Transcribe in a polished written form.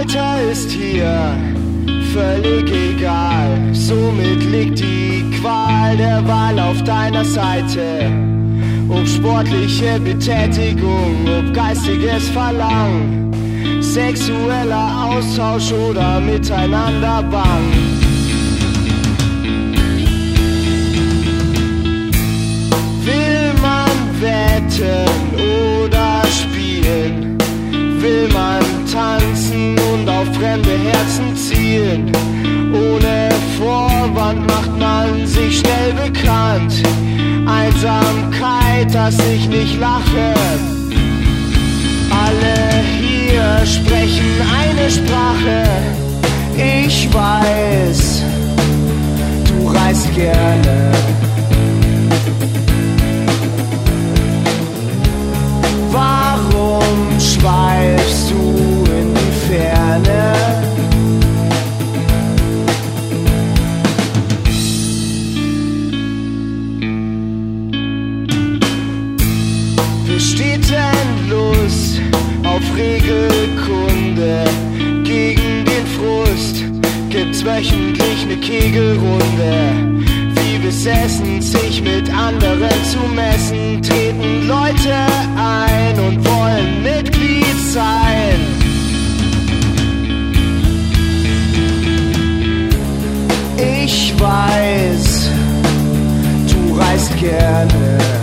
Weiter ist hier völlig egal. Somit liegt die Qual der Wahl auf deiner Seite. Ob sportliche Betätigung, ob geistiges Verlangen, sexueller Austausch oder miteinander Bang. Will man wetten oder spielen? Will man tanzen und auf fremde Herzen zielen? Ohne Vorwand macht man sich schnell bekannt. Einsamkeit, dass ich nicht lache. Alle hier sprechen eine Sprache. Ich weiß, du reist gerne. Warum schweifst du in die Ferne? Besteht denn Lust auf Regelkunde? Gegen den Frust gibt's wöchentlich ne Kegelrunde. Wie besessen, sich mit anderen zu messen, treten Leute ein und wollen Mitglied sein. Ich weiß, du reist gerne.